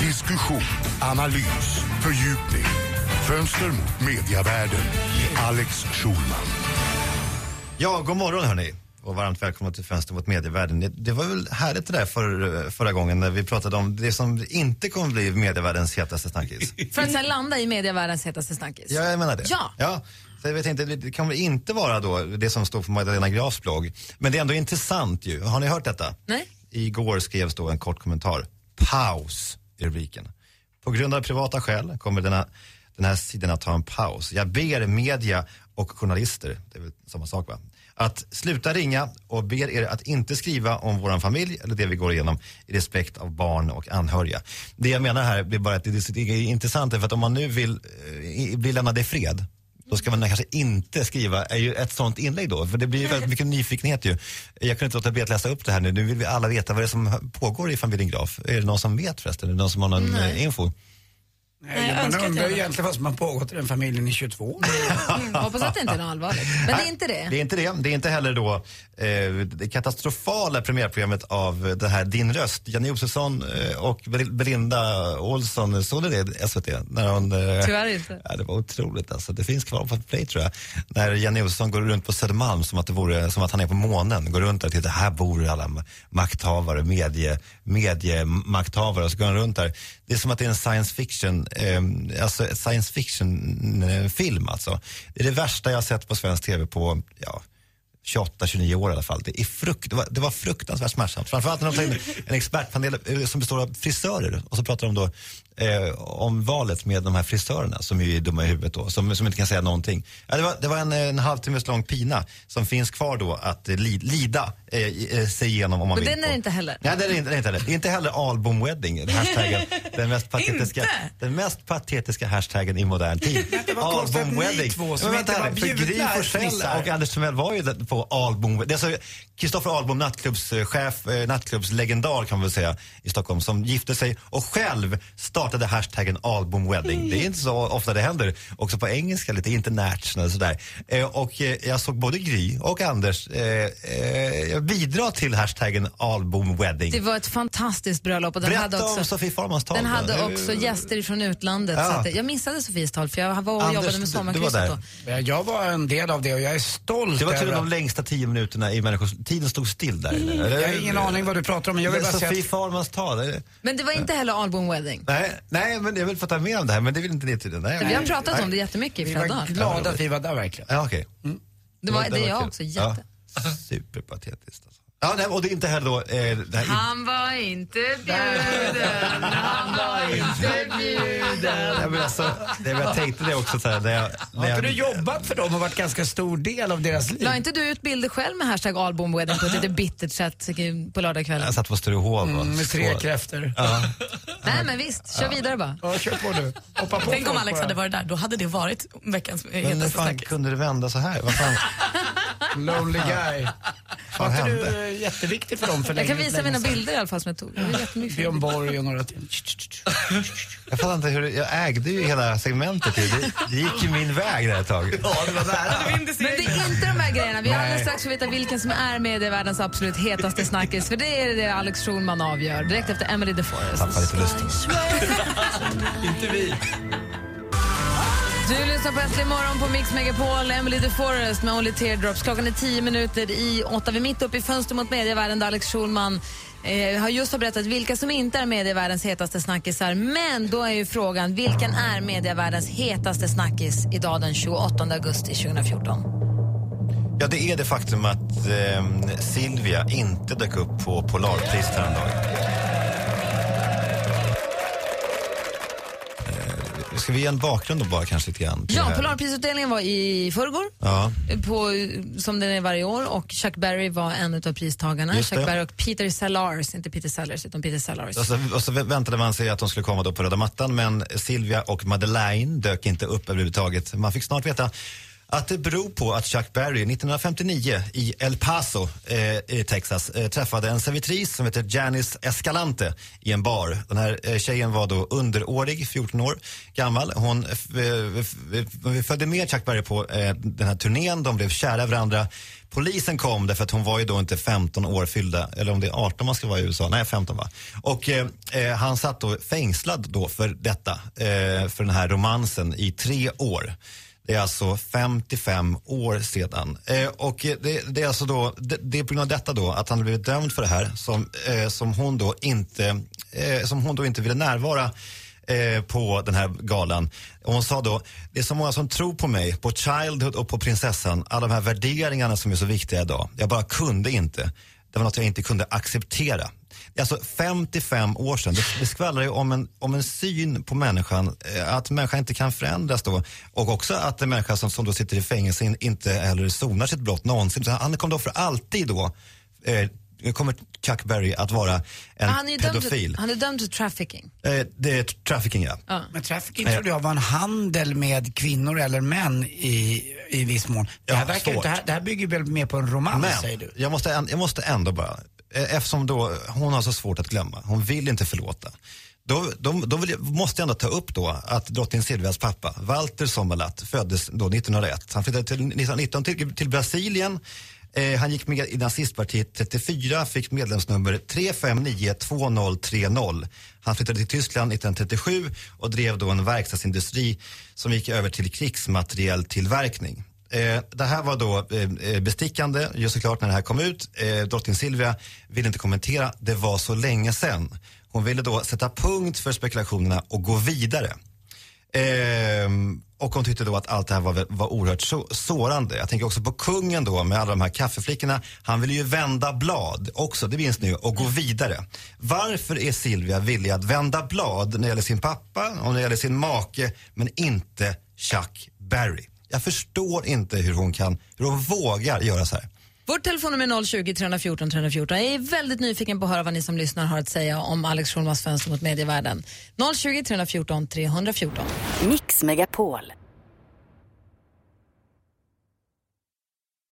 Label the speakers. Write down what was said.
Speaker 1: Diskussion, analys, fördjupning. Fönster mot mediavärlden. Alex Schulman.
Speaker 2: Ja, god morgon hörni. Och varmt välkomna till Fönster mot medievärlden. Det var väl härligt det där förra gången när vi pratade om det som inte kommer bli medievärldens hetaste snackis.
Speaker 3: För att sen landa i medievärldens hetaste snackis.
Speaker 2: Ja, jag menar det. Ja. Så jag vet inte, det kan väl inte vara då det som står på Magdalena Grafs blogg. Men det är ändå intressant ju. Har ni hört detta?
Speaker 3: Nej.
Speaker 2: Igår skrevs då en kort kommentar. Paus i rubriken. På grund av privata skäl kommer den här sidan att ta en paus. Jag ber media och journalister, det är väl samma sak va? Att sluta ringa och ber er att inte skriva om våran familj eller det vi går igenom i respekt av barn och anhöriga. Det jag menar här blir bara att det är intressant för att om man nu vill bli lämnad i fred, då ska man kanske inte skriva ett sånt inlägg då. För det blir ju väldigt mycket nyfikenhet ju. Jag kunde inte låta bli att läsa upp det här nu. Nu vill vi alla veta vad det är som pågår i familjen Graf. Är det någon som vet förresten? Är det någon som har någon info?
Speaker 4: Nej, man undrar ju egentligen vad som har pågått i den familjen i 22 år.
Speaker 3: Hoppas att det inte är något allvarligt. Men det är inte det.
Speaker 2: Det är inte det. Det är inte heller då det katastrofala premiärprogrammet av det här Din röst. Janne Josefsson och Belinda Olsson, såg det SVT? När hon,
Speaker 3: tyvärr inte.
Speaker 2: Ja, det var otroligt alltså. Det finns kvar på Play tror jag. När Janne Josefsson går runt på Södermalm som att han är på månen. Går runt där och tittar, här bor alla makthavare, mediemakthavare. Och så går han runt där. Det är som att det är en science fiction film alltså. Det är det värsta jag har sett på svensk tv på 28-29 år i alla fall. Det var fruktansvärt smärtsamt. Framförallt när de tar in en expertpanel som består av frisörer och så pratar de då om valet med de här frisörerna som är dumma i huvudet då, som inte kan säga någonting. Ja, det var en halvtimmes lång pina som finns kvar då att lida sig igenom om man vill.
Speaker 3: Men den är inte heller.
Speaker 2: Nej, det är inte heller. Det är inte heller albumwedding, hashtaggen, den mest patetiska hashtaggen i modern tid. Albumwedding. För Gry Forssell och Anders Timell var ju på album. Det är alltså Kristoffer Albom, nattklubbschef, nattklubbslegendar kan man väl säga i Stockholm, som gifte sig och själv startade hashtaggen albumwedding. Det är inte så ofta det händer. Också på engelska, lite international sådär. Och jag såg både Gry och Anders bidra till hashtaggen albumwedding.
Speaker 3: Det var ett fantastiskt bröllop. Och den
Speaker 2: berätta
Speaker 3: hade också,
Speaker 2: om Sofie Farmans tal.
Speaker 3: Den hade också gäster från utlandet.
Speaker 2: Ja.
Speaker 3: Så att jag missade Sofies tal för jag var och jobbade med sommarkrysset då.
Speaker 4: Jag var en del av det och jag är stolt.
Speaker 2: Det var till de längsta 10 minuterna i människors... Tiden stod still där.
Speaker 4: Jag har ingen aning vad du pratar om. Men jag vill bara
Speaker 2: Sofie Farmans tal.
Speaker 3: Men det var inte heller albumwedding.
Speaker 2: Nej, men jag vill få ta med om det här, men det vill inte ni tydligen.
Speaker 3: Vi har pratat om det jättemycket i flera dagar.
Speaker 4: Vi var glada att vi var där verkligen.
Speaker 2: Ja, okej.
Speaker 3: Det är jag också, jätte.
Speaker 2: Ja, superpatetiskt alltså. Ja, nej, och det är inte heller då...
Speaker 3: Han var inte bjuden, han var inte bjuden.
Speaker 2: Ja, men alltså, jag tänkte det också så här,
Speaker 4: har inte du jobbat för dem och varit ganska stor del av deras liv?
Speaker 3: La inte du ut bilder själv med hashtag albumwedding på ett lite bittert sätt på lördagskvällen?
Speaker 2: Jag satt på Sturehov.
Speaker 4: Med 3 kräftor.
Speaker 2: Ja.
Speaker 3: Nej, men visst, kör vidare bara.
Speaker 4: Ja, kör på du.
Speaker 5: Tänk om Alex hade varit där, då hade det varit veckans hetaste
Speaker 2: Men fan kunde det vända så här? Vad fan?
Speaker 4: Lonely guy.
Speaker 2: Vad
Speaker 4: var inte
Speaker 2: hände?
Speaker 4: du jätteviktig för dem för
Speaker 3: jag kan visa mina bilder i alla fall som jag tog. Det var jättemycket.
Speaker 4: Björn Borg och några till.
Speaker 2: Jag fattar inte hur jag ägde ju hela segmentet. Det gick ju min väg där ett tag.
Speaker 4: Ja, det var nära.
Speaker 3: Men det är inte de här grejerna. Vi har alldeles strax få veta vilken som är medievärldens absolut hetaste snackis. För det är det Alex Schulman avgör. Direkt efter Emily the Forest.
Speaker 2: Tappar lite lusten.
Speaker 4: Inte vi.
Speaker 3: Du lyssnar på Äntligen morgon på Mix Megapol, Emily the Forest med Only Teardrops. Klockan är 7:10. Vi är mitt uppe i Fönster mot medievärlden där Alex Schulman har just berättat vilka som inte är medievärldens hetaste snackisar. Men då är ju frågan, vilken är medievärldens hetaste snackis idag den 28 augusti 2014?
Speaker 2: Ja, det är det faktum att Silvia inte dök upp på Polarpriset häromdagen. Ska vi ge en bakgrund då bara kanske lite grann?
Speaker 3: Ja, Polarprisutdelningen var i förrgår, som den är varje år, och Chuck Berry var en av pristagarna. Chuck Berry och Peter Sellars, inte Peter Sellers utan Peter Sellars.
Speaker 2: Och så väntade man sig att de skulle komma då på röda mattan, men Silvia och Madeleine dök inte upp överhuvudtaget. Man fick snart veta att det beror på att Chuck Berry 1959 i El Paso i Texas träffade en servitris som heter Janice Escalante i en bar. Den här tjejen var då underårig, 14 år gammal. Hon följde med Chuck Berry på den här turnén. De blev kära varandra. Polisen kom därför att hon var ju då inte 15 år fyllda, eller om det är 18 man ska vara i USA, nej 15 va. Och han satt då fängslad då för detta, för den här romansen i 3 år. Det är alltså 55 år sedan. Och det är alltså då, det är på grund av detta då att han blivit dömd för det här som hon då inte ville närvara på den här galan. Och hon sa då, det är så många som tror på mig, på Childhood och på prinsessan, alla de här värderingarna som är så viktiga idag. Jag bara kunde inte. Det var något jag inte kunde acceptera. Det är alltså 55 år sedan. Det skvallrar ju om en syn på människan, att människan inte kan förändras då. Och också att en människa som då sitter i fängelse inte heller sonar sitt brott någonsin. Så han kommer då för alltid då, kommer Chuck Berry att vara en pedofil.
Speaker 3: Han är dömd till trafficking.
Speaker 2: Det är trafficking, ja.
Speaker 4: Men trafficking trodde jag var en handel med kvinnor eller män i viss mån. Det här bygger väl mer på en romans, säger du?
Speaker 2: Jag måste ändå bara, eftersom då hon har så svårt att glömma, hon vill inte förlåta. Måste jag ändå ta upp då att drottning Silvias pappa, Walter Sommerlath, föddes då 1901. Han flyttade till 1919 till Brasilien. Han gick med i nazistpartiet 34, fick medlemsnummer 3592030. Han flyttade till Tyskland 1937 och drev då en verkstadsindustri som gick över till krigsmaterieltillverkning. Det här var då bestickande, just såklart när det här kom ut. Drottning Silvia ville inte kommentera, det var så länge sedan. Hon ville då sätta punkt för spekulationerna och gå vidare. Och hon tyckte då att allt det här var oerhört sårande. Jag tänker också på kungen då med alla de här kaffeflickorna. Han ville ju vända blad också, det minns ni, och gå vidare. Varför är Silvia villig att vända blad när det gäller sin pappa och när det gäller sin make, men inte Chuck Berry? Jag förstår inte hur hon vågar göra så här.
Speaker 3: Vårt telefonnummer är 020-314 314. Jag är väldigt nyfiken på att höra vad ni som lyssnar har att säga om Alex Schulmans fönster mot medievärlden. 020-314 314.
Speaker 6: Mix Megapol.